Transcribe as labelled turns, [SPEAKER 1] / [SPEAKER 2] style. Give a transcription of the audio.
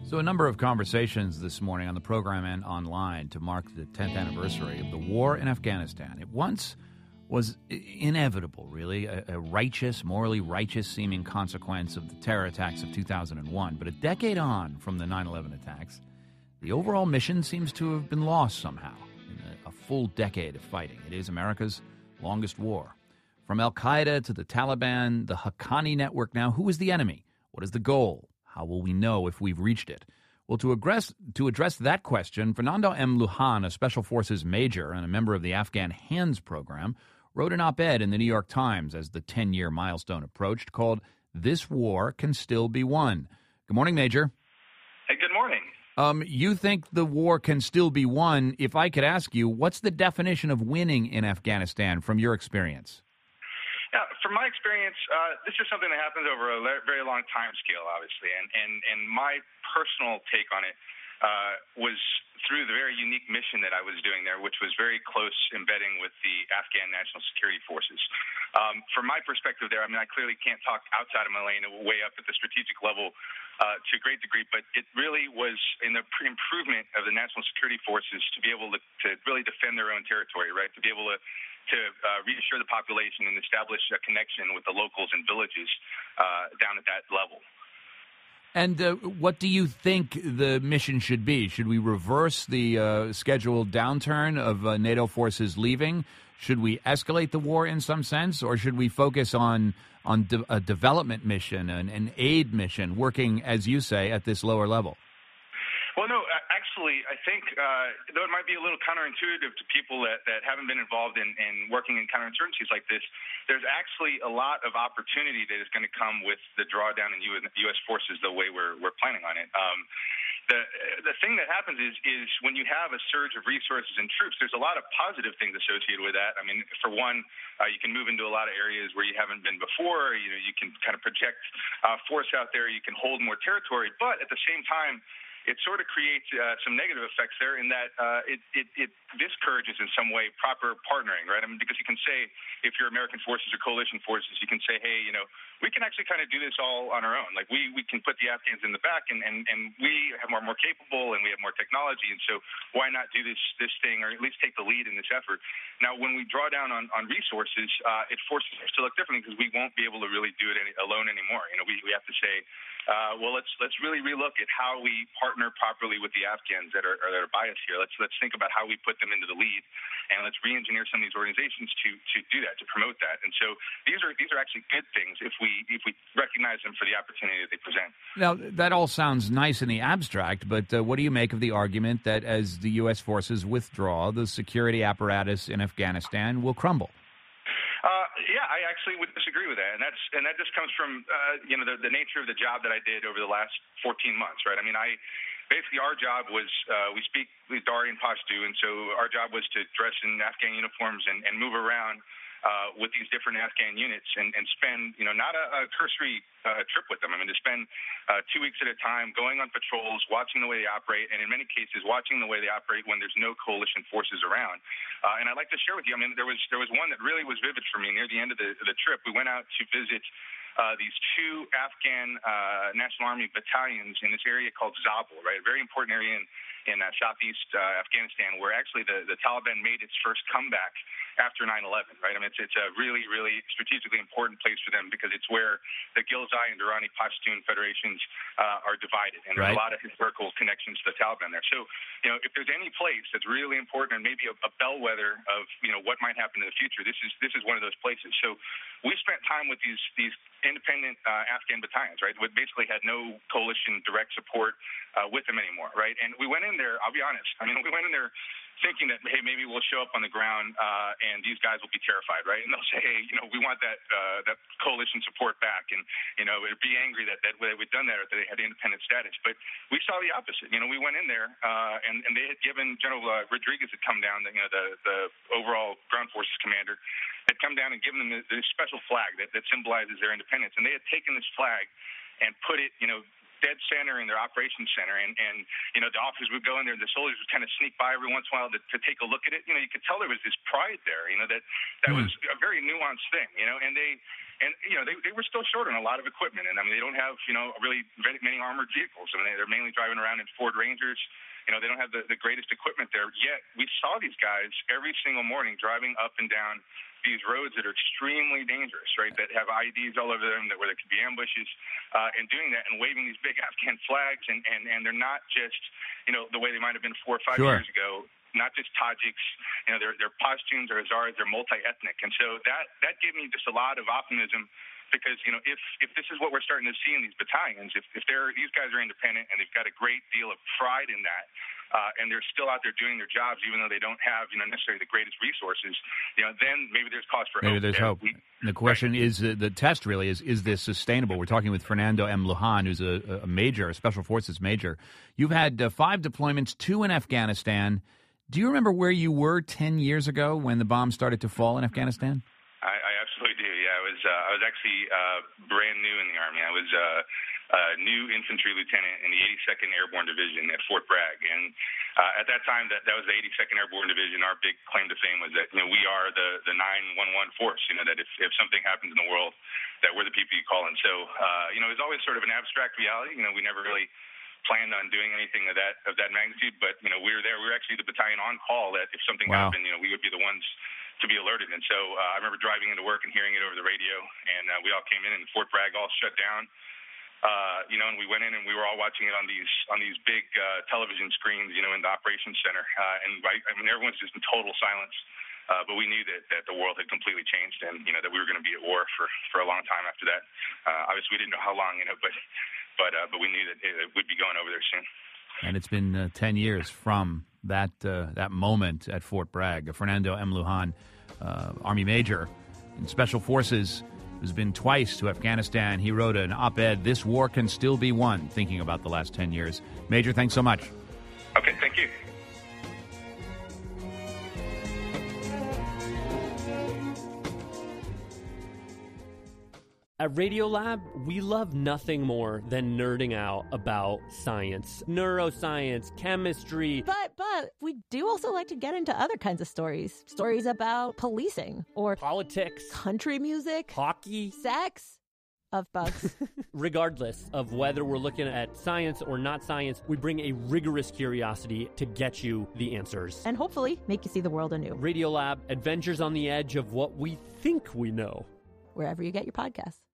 [SPEAKER 1] So a number of conversations this morning on the program and online to mark the 10th anniversary of the war in Afghanistan. It once was inevitable, really, a righteous, morally righteous-seeming consequence of the terror attacks of 2001. But a decade on from the 9/11 attacks, the overall mission seems to have been lost somehow in a full decade of fighting. It is America's longest war. From al-Qaeda to the Taliban, the Haqqani network now, who is the enemy? What is the goal? How will we know if we've reached it? Well, to address that question, Fernando M. Lujan, a Special Forces major and a member of the Afghan HANDS program, wrote an op-ed in the New York Times as the 10-year milestone approached called "This War Can Still Be Won." Good morning, Major.
[SPEAKER 2] Hey, good morning.
[SPEAKER 1] You think the war can still be won. If I could ask you, what's the definition of winning in Afghanistan from your experience?
[SPEAKER 2] Yeah, from my experience, this is something that happens over a very long time scale, obviously, and my personal take on it was through the very unique mission that I was doing there, which was very close embedding with the Afghan National Security Forces. From my perspective there, I mean, I clearly can't talk outside of my lane way up at the strategic level to a great degree, but it really was in the improvement of the National Security Forces to be able to really defend their own territory, right, to be able to reassure the population and establish a connection with the locals and villages down at that level.
[SPEAKER 1] And what do you think the mission should be? Should we reverse the scheduled downturn of NATO forces leaving? Should we escalate the war in some sense? Or should we focus on a development mission, an aid mission, working, as you say, at this lower level?
[SPEAKER 2] Well, no, actually, I think, though it might be a little counterintuitive to people that haven't been involved in working in counterinsurgencies like this, there's actually a lot of opportunity that is going to come with the drawdown in U.S. forces the way we're planning on it. The thing that happens is when you have a surge of resources and troops, there's a lot of positive things associated with that. I mean, for one, you can move into a lot of areas where you haven't been before. You can kind of project force out there. You can hold more territory. But at the same time, it sort of creates some negative effects there in that it discourages in some way proper partnering, right? I mean, because you can say, if you're American forces or coalition forces, you can say, hey, we can actually kind of do this all on our own. Like we can put the Afghans in the back and we have more capable and we have more technology. And so why not do this thing or at least take the lead in this effort? Now, when we draw down on resources, it forces us to look differently because we won't be able to really do it alone anymore. We have to say, well, let's really relook at how we partner properly with the Afghans that are biased here. Let's think about how we put them into the lead, and let's re-engineer some of these organizations to do that, to promote that. And so these are actually good things if we recognize them for the opportunity that they present.
[SPEAKER 1] Now, that all sounds nice in the abstract, but what do you make of the argument that as the U.S. forces withdraw, the security apparatus in Afghanistan will crumble?
[SPEAKER 2] Yeah, I actually would disagree with that, and that just comes from the nature of the job that I did over the last 14 months, right? I mean, basically our job was we speak with Dari and Pashto, and so our job was to dress in Afghan uniforms and move around with these different Afghan units and spend not a cursory trip with them. I mean, to spend 2 weeks at a time going on patrols, watching the way they operate, and in many cases watching the way they operate when there's no coalition forces around. And I'd like to share with you, I mean, there was one that really was vivid for me near the end of the trip. We went out to visit these two Afghan National Army battalions in this area called Zabul, right? A very important area in southeast Afghanistan, where actually the Taliban made its first comeback after 9/11, right? I mean, it's a really, really strategically important place for them because it's where the Ghilzai and Durrani Pashtun federations are divided, and there's a lot of historical connections to the Taliban there. So, if there's any place that's really important and maybe a bellwether of what might happen in the future, this is one of those places. So, we spent time with these independent Afghan battalions, right? Which basically had no coalition direct support with them anymore, right? And we went in there. I'll be honest. I mean, we went in there thinking that, hey, maybe we'll show up on the ground and these guys will be terrified, right? And they'll say, hey, we want that coalition support back, and it'd be angry that we'd done that or that they had independent status. But we saw the opposite. We went in there and they had given General Rodriguez had come down, the overall ground forces commander, had come down and given them this special flag that symbolizes their independence, and they had taken this flag and put it, dead center in their operations center, and the officers would go in there, the soldiers would kind of sneak by every once in a while to take a look at it. You could tell there was this pride there, that was a very nuanced thing, and And, they were still short on a lot of equipment. And, I mean, they don't have, really many armored vehicles. I mean, they're mainly driving around in Ford Rangers. They don't have the greatest equipment there. Yet we saw these guys every single morning driving up and down these roads that are extremely dangerous, right, that have IEDs all over them, where there could be ambushes, and doing that and waving these big Afghan flags. And they're not just, the way they might have been 4 or 5 years ago, not just Tajiks. They're Pashtuns or Hazaras, they're multi-ethnic. And so that gave me just a lot of optimism, because, if this is what we're starting to see in these battalions, if these guys are independent and they've got a great deal of pride in that, and they're still out there doing their jobs, even though they don't have, necessarily the greatest resources, then maybe there's cause for hope.
[SPEAKER 1] Maybe there's hope. The question is, the test really is this sustainable? We're talking with Fernando M. Lujan, who's a major, a Special Forces major. You've had 5 deployments, 2 in Afghanistan. Do you remember where you were 10 years ago when the bombs started to fall in Afghanistan?
[SPEAKER 2] I absolutely do. Yeah, I was actually brand new in the Army. I was a new infantry lieutenant in the 82nd Airborne Division at Fort Bragg, and at that time, that was the 82nd Airborne Division. Our big claim to fame was that we are the 911 force. That if something happens in the world, that we're the people you call. And so it was always sort of an abstract reality. We never really planned on doing anything of that magnitude, but we were there. We were actually the battalion on call that if something happened, we would be the ones to be alerted. And so I remember driving into work and hearing it over the radio, and we all came in, and Fort Bragg all shut down. And we went in and we were all watching it on these big television screens, in the operations center. And everyone's just in total silence. But we knew that the world had completely changed, and that we were going to be at war for a long time after that. Obviously, we didn't know how long, but we knew that it would be going over there soon.
[SPEAKER 1] And it's been 10 years from that moment at Fort Bragg. Fernando M. Lujan, Army Major in Special Forces, who's been twice to Afghanistan. He wrote an op-ed, "This war can still be won," thinking about the last 10 years. Major, thanks so much.
[SPEAKER 2] Okay, thank you.
[SPEAKER 3] At Radiolab, we love nothing more than nerding out about science, neuroscience, chemistry.
[SPEAKER 4] But we do also like to get into other kinds of stories. Stories about policing or
[SPEAKER 3] politics,
[SPEAKER 4] country music,
[SPEAKER 3] hockey,
[SPEAKER 4] sex, of bugs.
[SPEAKER 3] Regardless of whether we're looking at science or not science, we bring a rigorous curiosity to get you the answers.
[SPEAKER 4] And hopefully make you see the world anew.
[SPEAKER 3] Radiolab, adventures on the edge of what we think we know.
[SPEAKER 4] Wherever you get your podcasts.